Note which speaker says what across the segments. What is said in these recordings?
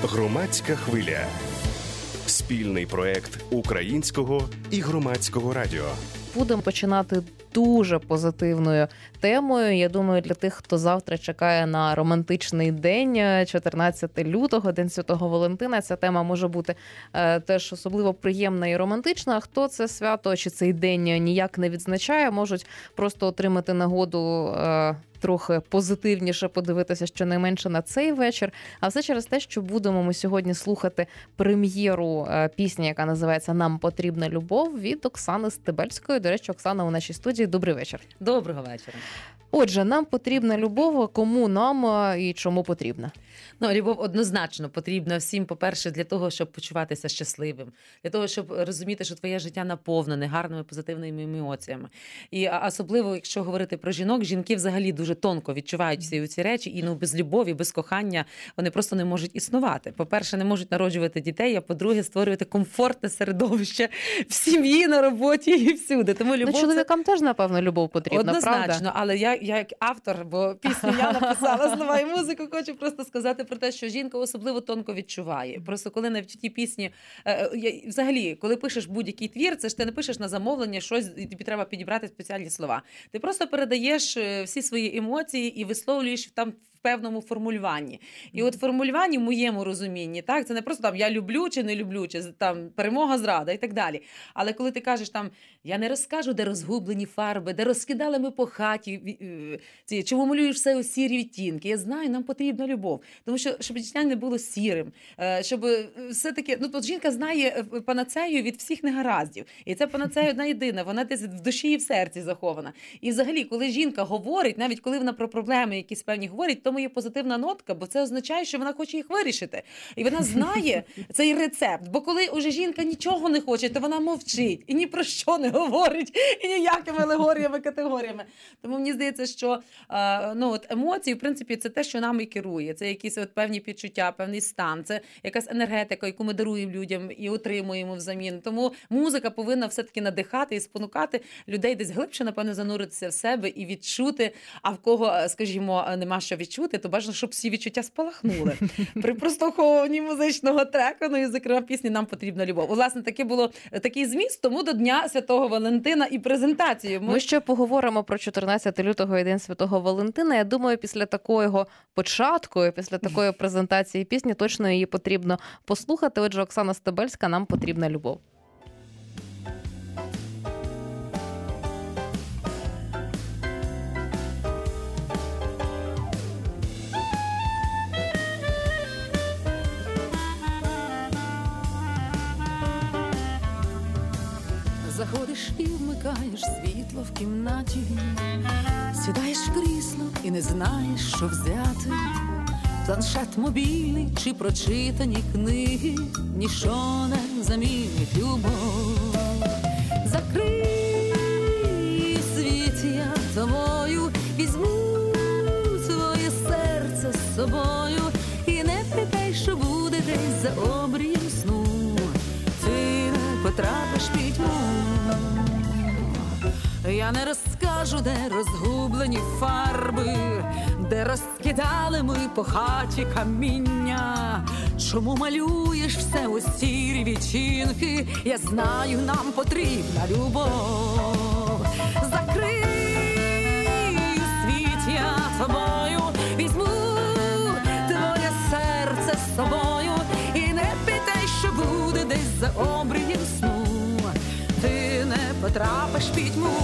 Speaker 1: Громадська хвиля. Спільний проект Українського і Громадського радіо.
Speaker 2: Будемо починати дуже позитивною темою. Я думаю, для тих, хто завтра чекає на романтичний день, 14 лютого, День Святого Валентина, ця тема може бути теж особливо приємна і романтична. А хто це свято чи цей день ніяк не відзначає, можуть просто отримати нагоду трохи позитивніше подивитися щонайменше на цей вечір. А все через те, що будемо ми сьогодні слухати прем'єру пісні, яка називається «Нам потрібна любов» від Оксани Стебельської. До речі, Оксана у нашій студії. Добрий вечір.
Speaker 3: Доброго вечора.
Speaker 2: Отже, нам потрібна любов. Кому нам і чому потрібна?
Speaker 3: Любов однозначно потрібна всім, по-перше, для того, щоб почуватися щасливим, для того, щоб розуміти, що твоє життя наповнене гарними позитивними емоціями. І особливо, якщо говорити про жінок, жінки взагалі дуже тонко відчувають всі ці речі, і без любові, без кохання вони просто не можуть існувати. По-перше, не можуть народжувати дітей, а по-друге, створювати комфортне середовище в сім'ї, на роботі і всюди. Тому любов
Speaker 2: чоловікам теж, напевно, любов потрібна,
Speaker 3: однозначно,
Speaker 2: правда?
Speaker 3: Але я як автор, бо пісню я написала, слова і музику, хочу просто сказати про те, що жінка особливо тонко відчуває. Просто коли навіть ті пісні, взагалі, коли пишеш будь-який твір, це ж ти не пишеш на замовлення щось, і тобі треба підібрати спеціальні слова. Ти просто передаєш всі свої емоції і висловлюєш там в певному формулюванні. І от формулювання в моєму розумінні, так, це не просто там я люблю чи не люблю, чи там перемога, зрада і так далі. Але коли ти кажеш там, я не розкажу, де розгублені фарби, де розкидали ми по хаті, чому малюєш все у сірі відтінки. Я знаю, нам потрібна любов. Тому що, щоб життя не було сірим, щоб все-таки, тут жінка знає панацею від всіх негараздів. І ця панацея одна єдина, вона десь в душі і в серці захована. І взагалі, коли жінка говорить, навіть коли вона про проблеми якісь певні говорить, тому є позитивна нотка, бо це означає, що вона хоче їх вирішити. І вона знає цей рецепт. Бо коли уже жінка нічого не хоче, то вона мовчить і ні про що не говорить, і ніякими алегоріями, категоріями. Тому мені здається, що емоції, в принципі, це те, що нами керує. Це якісь певні підчуття, певний стан, це якась енергетика, яку ми даруємо людям і отримуємо взамін. Тому музика повинна все-таки надихати і спонукати людей десь глибше, напевно, зануритися в себе і відчути, а в кого, скажімо, нема що відчути, то бажано, щоб всі відчуття спалахнули. При прослуховуванні музичного треку, і, зокрема, пісні «Нам потрібна любов». Власне, такий зміст, тому до Дня Святого Валентина і презентацію.
Speaker 2: Ми ще поговоримо про 14 лютого і День Святого Валентина. Я думаю, після такого початку, після такої презентації пісні, точно її потрібно послухати. Отже, Оксана Стебельська, «Нам потрібна любов».
Speaker 4: Заходиш і вмикаєш світло в кімнаті, сідаєш в крісло і не знаєш, що взяти. Планшет мобільний чи прочитані книги, ніщо не замінить любов. Закрий світ, я тобою візьму своє серце з собою, і не питай, що буде десь за обрієм сну. Ти не потрапиш під тьму. Я не розкажу, де розгублені фарби, де розкидали ми по хаті каміння. Чому малюєш все у сірі відтінки? Я знаю, нам потрібна любов. Закрий світ, я тобою візьму твоє серце з собою, і не питай, що буде десь за обрієм сну. Ти не потрапиш під тьму.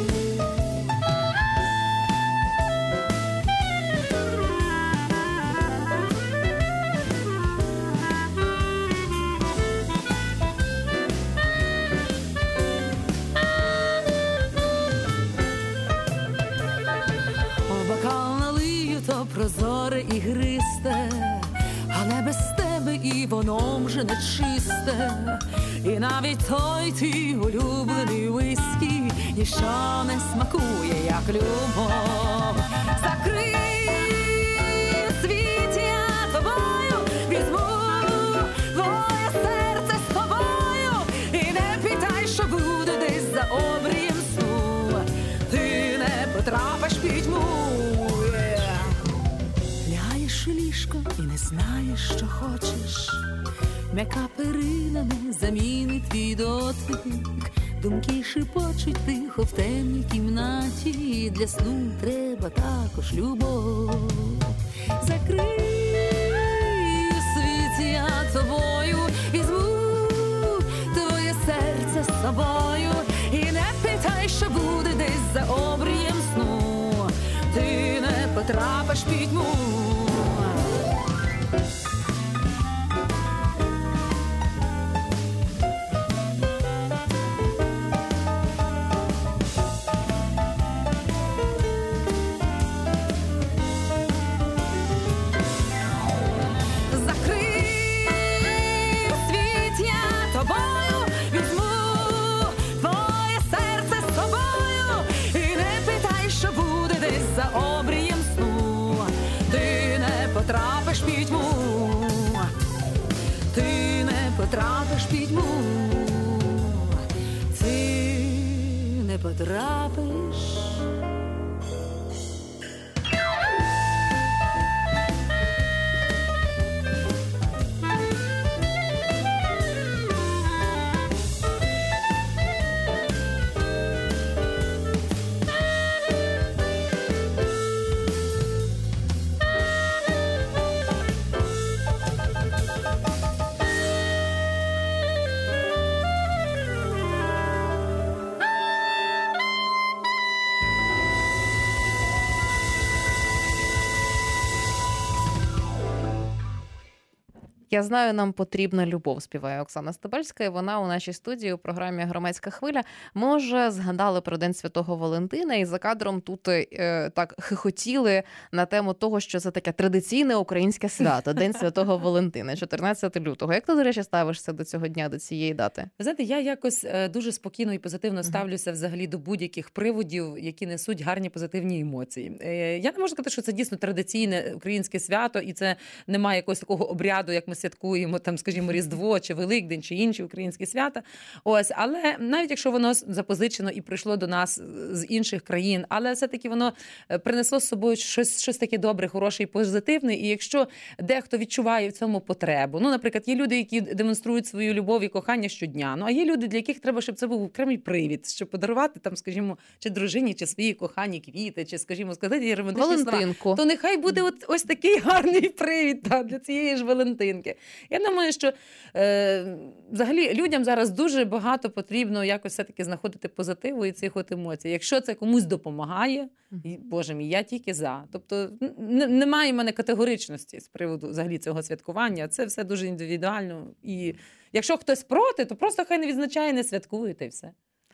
Speaker 4: Бокал налию, то прозоре і гристе, але без тебе і воно вже не чисте. І навіть той твій улюблений віскі ніщо не смакує, як любов. Закрий світ, я тобою візьму твоє серце з тобою, і не питай, що буде десь за обрієм сну. Ти не потрапиш під тьму. Ляєш чи ліжко і не знаєш, що хочеш. М'яка перина не замінить твій дотик. Думки шепочуть тихо в темній кімнаті. Для сну треба також любов. Закрий світ, я тобою візьму твоє серце з собою. І не питай, що буде десь за обрієм сну. Ти не потрапиш в пітьму. За обрієм сну ти не потрапиш в пітьму, ти не потрапиш в пітьму, ти не потрапиш.
Speaker 2: «Я знаю, нам потрібна любов», співає Оксана Стебельська, і вона у нашій студії у програмі «Громадська хвиля». Ми вже згадали про День Святого Валентина, і за кадром тут так хихотіли на тему того, що це таке традиційне українське свято – День Святого Валентина, 14 лютого. Як ти, до речі, ставишся до цього дня, до цієї дати?
Speaker 3: Ви знаєте, я якось дуже спокійно і позитивно ставлюся взагалі до будь-яких приводів, які несуть гарні позитивні емоції. Я не можу сказати, що це дійсно традиційне українське свято, і це немає якогось такого обряду, як ми святкуємо, там, скажімо, Різдво, чи Великдень, чи інші українські свята. Ось, але навіть якщо воно запозичено і прийшло до нас з інших країн, але все-таки воно принесло з собою щось таке добре, хороше і позитивне. І якщо дехто відчуває в цьому потребу, ну, наприклад, є люди, які демонструють свою любов і кохання щодня, ну, а є люди, для яких треба, щоб це був окремий привід, щоб подарувати, там, скажімо, чи дружині, чи своїй коханій квіти, чи, скажімо, сказати їй романтичні слова, то нехай буде ось такий гарний привід для цієї ж Валентинки. Я думаю, що взагалі людям зараз дуже багато потрібно якось все-таки знаходити позитиву і цих от емоцій. Якщо це комусь допомагає, Боже мій, я тільки за. Тобто немає в мене категоричності з приводу взагалі цього святкування. Це все дуже індивідуально. І якщо хтось проти, то просто хай не відзначає, не святкує, та й все.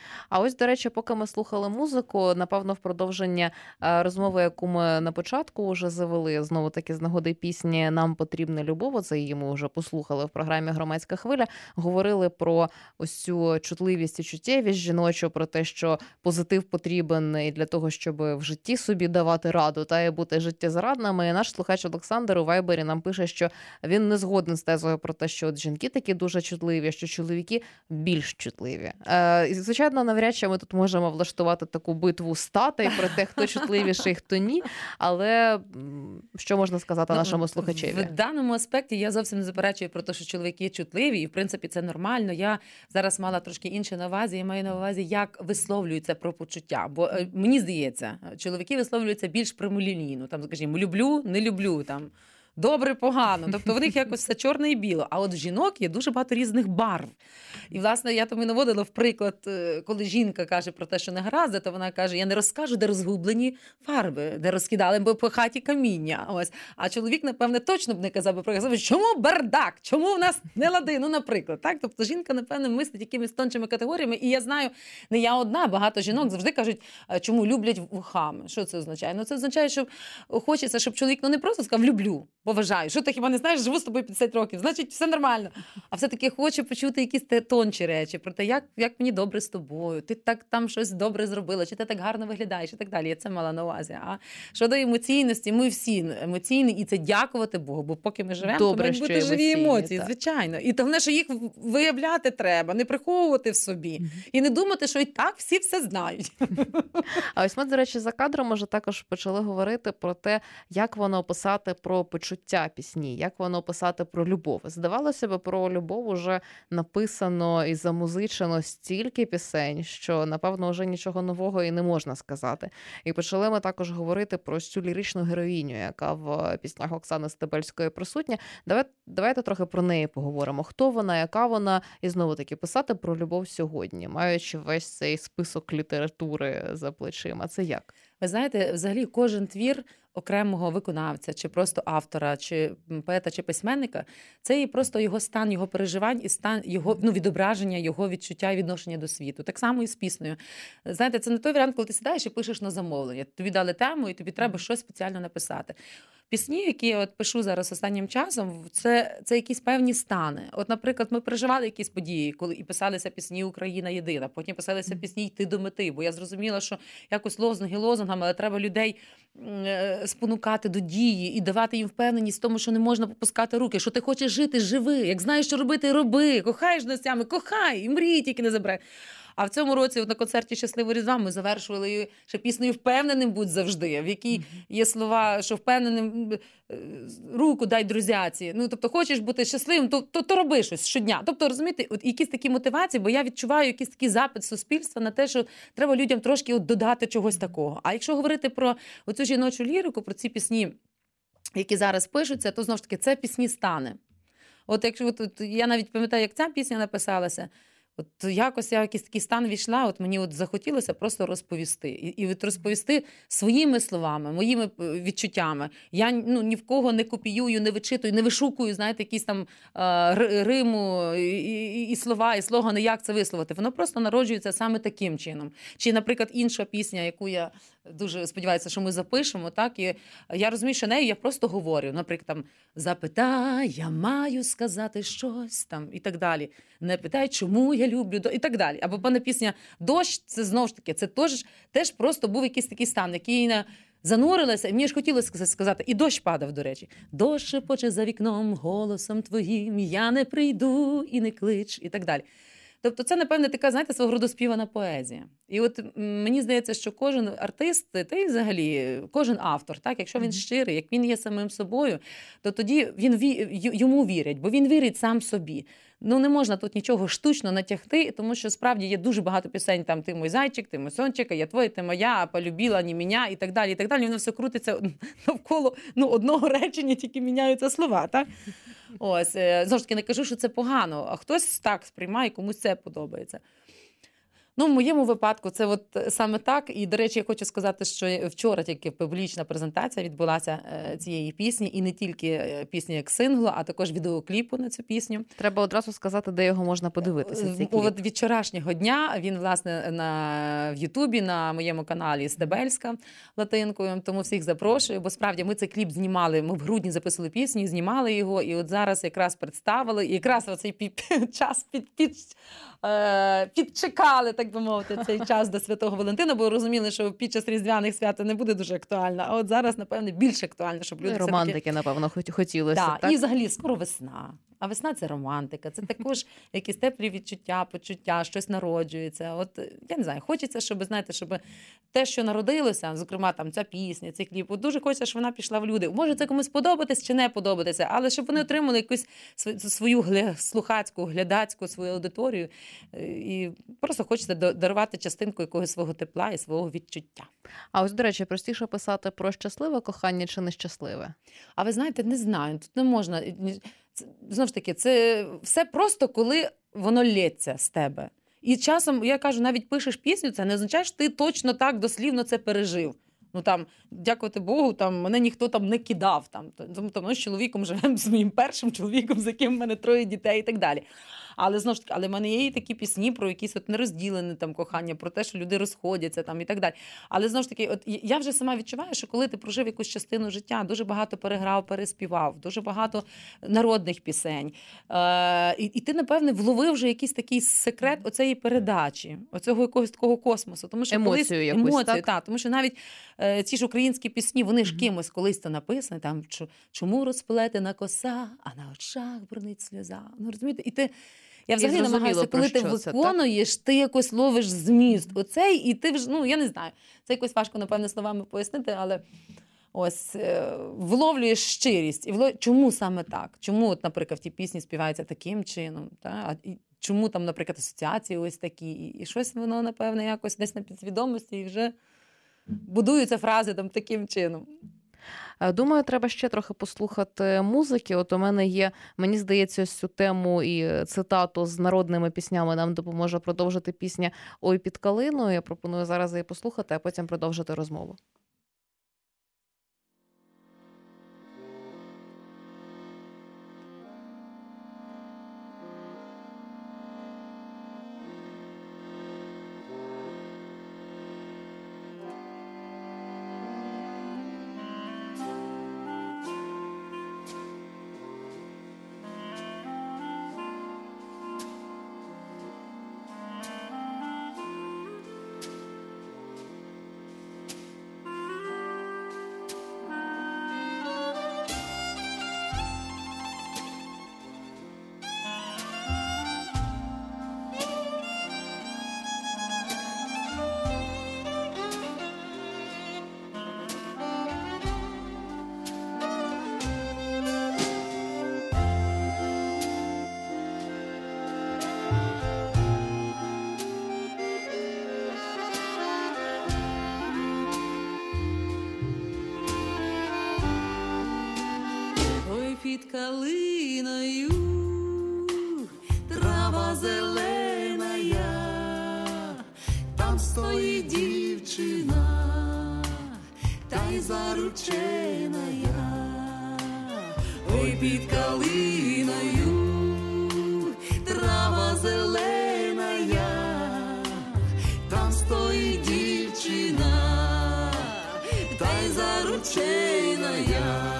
Speaker 2: А ось, до речі, поки ми слухали музику, напевно, в продовження розмови, яку ми на початку вже завели, знову-таки з нагоди пісні «Нам потрібна любов», оце її ми вже послухали в програмі «Громадська хвиля», говорили про ось цю чутливість і чуттєвість жіночу, про те, що позитив потрібен і для того, щоб в житті собі давати раду та і бути життєзарадними. І наш слухач Олександр у Вайбері нам пише, що він не згоден з тезою про те, що от жінки такі дуже чутливі, що чоловіки більш чутливі. І, звичайно, навряд чи ми тут можемо влаштувати таку битву статей про те, хто чутливіший, хто ні. Але що можна сказати нашому слухачеві?
Speaker 3: В даному аспекті я зовсім не заперечую про те, що чоловіки чутливі, і в принципі це нормально. Я зараз мала трошки інше на увазі. Я маю на увазі, як висловлюються про почуття. Бо мені здається, чоловіки висловлюються більш прямолінійно. Там, скажімо, люблю, не люблю, там, добре, погано. Тобто в них якось все чорне і біло. А от в жінок є дуже багато різних барв. І, власне, я тому і наводила в приклад, коли жінка каже про те, що не гаразд, то вона каже, я не розкажу, де розгублені фарби, де розкидали б по хаті каміння. Ось. А чоловік, напевне, точно б не казав би про це. Чому бардак? Чому в нас не лади? Ну, наприклад. Так? Тобто жінка, напевне, мислить якимись тончими категоріями. І я знаю, не я одна, багато жінок завжди кажуть, чому люблять вухами. Що це означає? Ну, це означає, що хочеться, щоб чоловік не просто сказав «люблю», поважаю. Що ти хіба не знаєш, живу з тобою 50 років, значить все нормально. А все-таки хоче почути якісь тончі речі про те, як мені добре з тобою, ти так там щось добре зробила, чи ти так гарно виглядаєш і так далі. Я це мала на увазі. А щодо емоційності, ми всі емоційні, і це дякувати Богу, бо поки ми живемо, то мають бути живі емоції, так. Звичайно. І головне, що їх виявляти треба, не приховувати в собі. І не думати, що і так всі все знають.
Speaker 2: А ось ми, до речі, за кадром вже також почали говорити про те, як воно описати про почуття почуття пісні, як воно писати про любов. Здавалося б, про любов уже написано і замузичено стільки пісень, що, напевно, вже нічого нового і не можна сказати. І почали ми також говорити про цю ліричну героїню, яка в піснях Оксани Стебельської присутня. Давайте трохи про неї поговоримо. Хто вона, яка вона, і знову-таки писати про любов сьогодні, маючи весь цей список літератури за плечима. Це як?
Speaker 3: Ви знаєте, взагалі кожен твір окремого виконавця, чи просто автора, чи поета, чи письменника, це і просто його стан, його переживань і стан його відображення, його відчуття і відношення до світу. Так само і з піснею. Знаєте, це не той варіант, коли ти сідаєш і пишеш на замовлення. Тобі дали тему, і тобі треба щось спеціально написати. Пісні, які я пишу зараз останнім часом, це якісь певні стани. От, наприклад, ми переживали якісь події, коли і писалися пісні «Україна єдина», потім писалися пісні «Йти до мети», бо я зрозуміла, що якось лозунгами, але треба людей спонукати до дії і давати їм впевненість в тому, що не можна попускати руки, що ти хочеш жити – живи, як знаєш, що робити – роби, кохаєш нестями – кохай, і мрій тільки не забирай. А в цьому році на концерті «Щасливого Різдва» ми завершували ще піснею «Впевненим будь завжди», в якій є слова, що впевненим руку дай друзяці. Ну, тобто, хочеш бути щасливим, то роби щось щодня. Тобто, розумієте, от якісь такі мотивації, бо я відчуваю якийсь такий запит суспільства на те, що треба людям трошки додати чогось такого. А якщо говорити про оцю жіночу лірику, про ці пісні, які зараз пишуться, то, знову ж таки, це пісні стани. От якщо я навіть пам'ятаю, як ця пісня написалася, от якось я в якийсь такий стан війшла, от мені захотілося просто розповісти. І розповісти своїми словами, моїми відчуттями. Я ні в кого не копіюю, не вичитую, не вишукую, знаєте, якісь там риму і слова, і слогани, як це висловити. Воно просто народжується саме таким чином. Чи, наприклад, інша пісня, яку я дуже сподіваюся, що ми запишемо, так, і я розумію, що нею я просто говорю. Наприклад, там, запитай, я маю сказати щось, там, і так далі. Не питай, чому я люблю, і так далі. Або пане пісня «Дощ», це знову ж таки, це теж просто був якийсь такий стан, який занурилася, і мені ж хотілося сказати, і дощ падав, до речі. Дощ шепоче за вікном голосом твоїм, я не прийду і не клич, і так далі. Тобто це, напевне, така, знаєте, свого роду співана поезія. І от мені здається, що кожен артист, та й взагалі кожен автор, так, якщо він щирий, як він є самим собою, то тоді йому вірять, бо він вірить сам собі. Ну, не можна тут нічого штучно натягти, тому що, справді, є дуже багато пісень, там, «Ти мій зайчик», «Ти мій сончик», «Я твоя, ти моя», «Полюбила, не мене» і так далі, і так далі. Воно все крутиться навколо одного речення, тільки міняються слова, так? Ось, знову ж таки, не кажу, що це погано, а хтось так сприймає, комусь це подобається. Ну, в моєму випадку це от саме так. І, до речі, я хочу сказати, що вчора тільки публічна презентація відбулася цієї пісні. І не тільки пісні як синглу, а також відеокліпу на цю пісню.
Speaker 2: Треба одразу сказати, де його можна подивитися, цей кліп.
Speaker 3: От від вчорашнього дня він, власне, в Ютубі, на моєму каналі «Стебельська» латинкою. Тому всіх запрошую, бо справді ми цей кліп знімали, ми в грудні записували пісню, знімали його, і от зараз якраз представили, і якраз оцей час підчекали, так би мовити, цей час до Святого Валентина, бо розуміли, що під час Різдвяних свят не буде дуже актуально, а от зараз, напевне, більш актуально, щоб люди
Speaker 2: романтики, напевно, хотілося.
Speaker 3: Так, і взагалі скоро весна. А весна – це романтика, це також якісь теплі відчуття, почуття, щось народжується. От, я не знаю, хочеться, щоб те, що народилося, зокрема, там, ця пісня, цей кліп, от дуже хочеться, щоб вона пішла в люди. Може це комусь подобатись чи не подобатися, але щоб вони отримали якусь свою слухацьку, глядацьку, свою аудиторію. І просто хочеться дарувати частинку якогось свого тепла і свого відчуття.
Speaker 2: А ось, до речі, простіше писати про щасливе кохання чи нещасливе?
Speaker 3: А ви знаєте, не знаю, тут не можна... Знову ж таки, це все просто, коли воно лється з тебе. І часом, я кажу, навіть пишеш пісню, це не означає, що ти точно так дослівно це пережив. Ну, там, дякувати Богу, там, мене ніхто там не кидав. Тому ми з чоловіком живемо, з моїм першим чоловіком, з яким в мене 3 дітей і так далі. Але, знову ж таки, в мене є і такі пісні про якісь нерозділене там кохання, про те, що люди розходяться там і так далі. Але, знову ж таки, от я вже сама відчуваю, що коли ти прожив якусь частину життя, дуже багато переграв, переспівав, дуже багато народних пісень. І ти, напевне, вловив вже якийсь такий секрет оцеї передачі, оцього якогось такого космосу. Тому що
Speaker 2: емоцію якусь, так?
Speaker 3: Так, тому що навіть ці ж українські пісні, вони ж кимось колись то написані, там, чому розплетена коса, а на очах брунить сльоза. Ну, розумієте? І я взагалі намагаюся, коли ти виконуєш, ти якось ловиш зміст оцей, і ти вже, я не знаю, це якось важко, напевне, словами пояснити, але ось вловлюєш щирість. І чому саме так? Чому, от, наприклад, в тій пісні співаються таким чином? Та? І чому там, наприклад, асоціації ось такі? І щось воно, напевне, якось десь на підсвідомості і вже будуються фрази там таким чином.
Speaker 2: Думаю, треба ще трохи послухати музики. От у мене є, мені здається, ось цю тему і цитату з народними піснями нам допоможе продовжити пісня «Ой під калиною». Я пропоную зараз її послухати, а потім продовжити розмову.
Speaker 4: Під калиною трава зеленая, там стоїть дівчина, та й зарученая. Ой, під калиною трава зеленая, там стоїть дівчина, та й зарученая.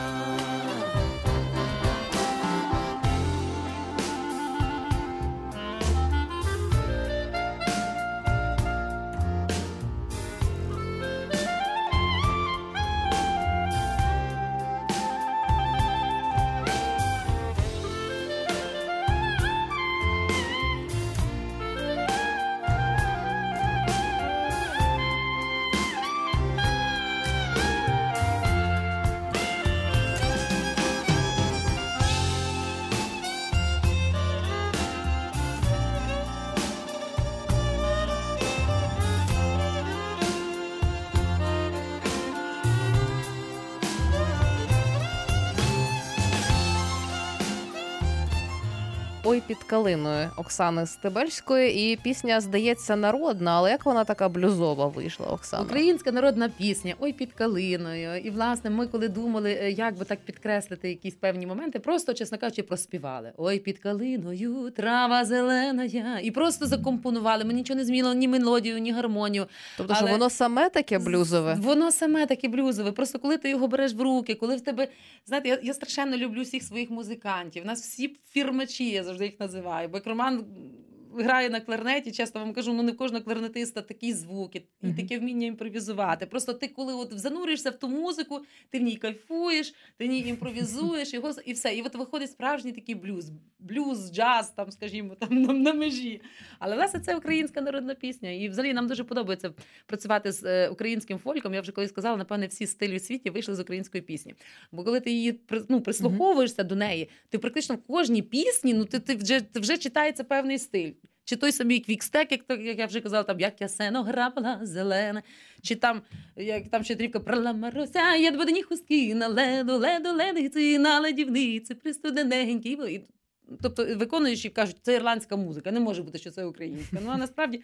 Speaker 2: «Ой під калиною» Оксани Стебельської. І пісня, здається, народна, але як вона така блюзова вийшла, Оксана?
Speaker 3: Українська народна пісня «Ой під калиною». І, власне, ми коли думали, як би так підкреслити якісь певні моменти, просто, чесно кажучи, проспівали. «Ой під калиною, трава зеленая». І просто закомпонували. Ми нічого не змінило, ні мелодію, ні гармонію.
Speaker 2: Тобто, що воно саме таке блюзове?
Speaker 3: Воно саме таке блюзове. Просто коли ти його береш в руки, коли в тебе... Знаєте, я страшенно люблю всіх своїх музикантів. У нас всі фірмачі, я завжди їх називаю. Бо як Роман грає на кларнеті, часто вам кажу, не в кожного кларнетиста такі звуки і таке вміння імпровізувати. Просто ти, коли от зануришся в ту музику, ти в ній кайфуєш, ти в ній імпровізуєш, і все. І от виходить справжній такий блюз. Блюз, джаз, там, скажімо, там на межі. Але, власне, це українська народна пісня. І взагалі нам дуже подобається працювати з українським фольком. Я вже колись сказала, напевне, всі стилі у світі вийшли з української пісні. Бо коли ти її прислуховуєшся до неї, ти практично в кожній пісні, ти вже читається певний стиль. Чи той самий квікстек, як я вже казала, там, як я сено грабала зелене, чи там, як там щедрівка проламарося, я дводені хустки на ледиці, на ледівниці, пристудененький. Тобто виконуючі кажуть, це ірландська музика, не може бути, що це українська. Ну, а насправді,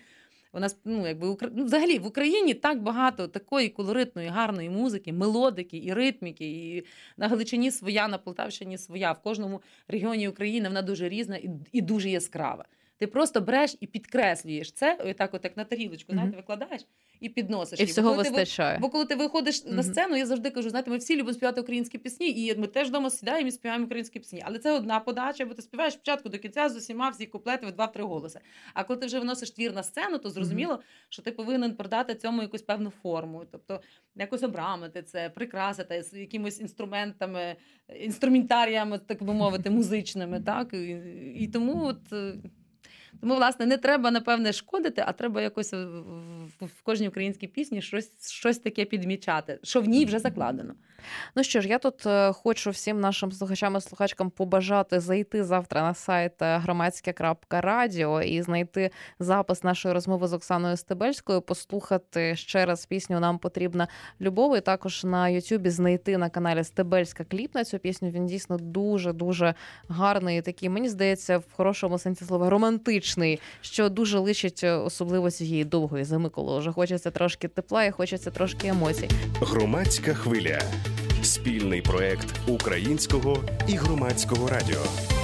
Speaker 3: взагалі в Україні так багато такої колоритної, гарної музики, мелодики і ритміки, і на Галичині своя, на Полтавщині своя, в кожному регіоні України вона дуже різна і дуже яскрава. Ти просто береш і підкреслюєш це, так от як на тарілочку, знаєте, викладаєш і підносиш.
Speaker 2: І всього вистачає.
Speaker 3: Бо коли ти виходиш на сцену, я завжди кажу, знаєте, ми всі любимо співати українські пісні, і ми теж вдома сідаємо і співаємо українські пісні. Але це одна подача, бо ти співаєш спочатку до кінця з усіма всі куплети в 2-3 голоси. А коли ти вже виносиш твір на сцену, то зрозуміло, що ти повинен продати цьому якусь певну форму. Тобто якось обрамити це, прикрасити з якимись інструментами, інструментаріями, так би мовити, музичними. Так? І тому от... Тому, власне, не треба, напевне, шкодити, а треба якось в кожній українській пісні щось таке підмічати, що в ній вже закладено.
Speaker 2: Ну що ж, я тут хочу всім нашим слухачам і слухачкам побажати зайти завтра на сайт громадське.радіо і знайти запис нашої розмови з Оксаною Стебельською, послухати ще раз пісню «Нам потрібна любов», і також на Ютубі знайти на каналі Стебельська кліп на цю пісню. Він дійсно дуже-дуже гарний, такий, мені здається, в хорошому сенсі слова, романтичний, що дуже личить особливо цієї довгої зими, коли вже хочеться трошки тепла і хочеться трошки емоцій.
Speaker 1: Громадська хвиля. Спільний проект Українського і Громадського радіо.